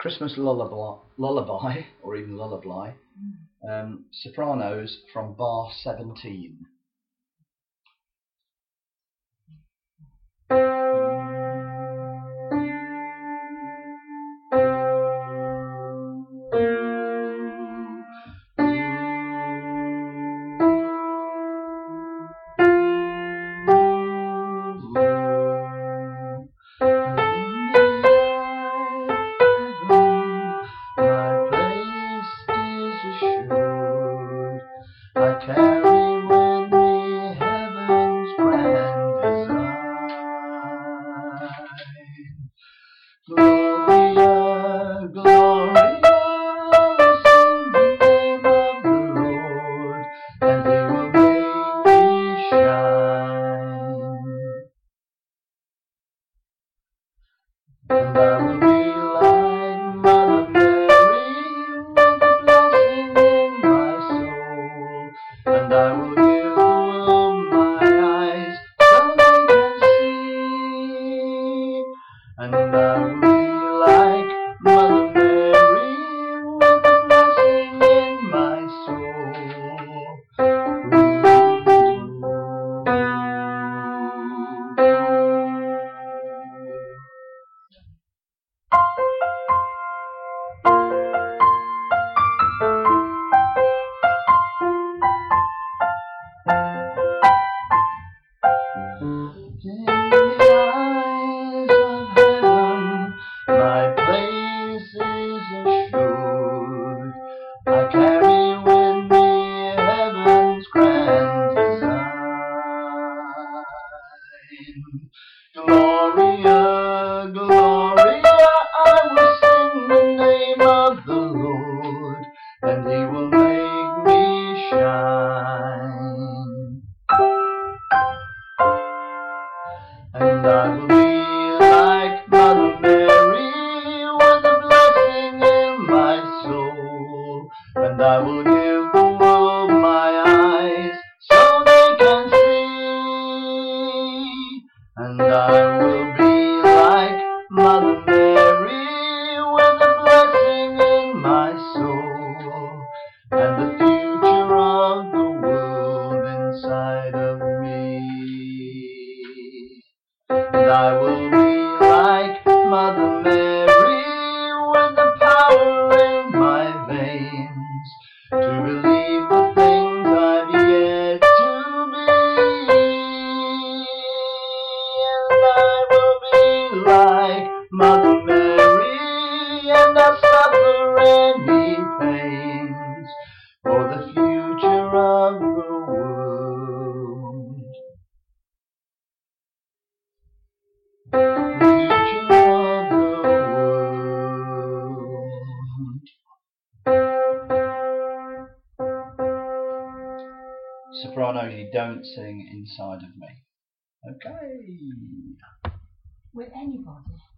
Christmas lullaby, or even lullaby. Sopranos from bar 17. I carry with me heaven's grand design. Gloria, Gloria, will sing the name of the Lord, and He will make me shine. And I will be like Mother Mary, with a blessing in my soul. And I will give the world my eyes so they can see. And I will be like Mother Mary, with a blessing in my soul. In the eyes of heaven, my place is assured. I carry with me heaven's grand design. Gloria, Gloria, I will sing the name of the Lord, and He will make me shine. And I will be like Mother Mary, with a blessing in my soul. And I will give the world my eyes so they can see. And I will be like Mother Mary, with a blessing in my soul, and the future of the world inside of me. And I will be like Mother Mary, with the power in my veins to believe the things I've yet to be. And I will be like Mother Mary, and I'll suffer any pains for the future of the world. Sopranos, you don't sing inside of me. Okay. With anybody.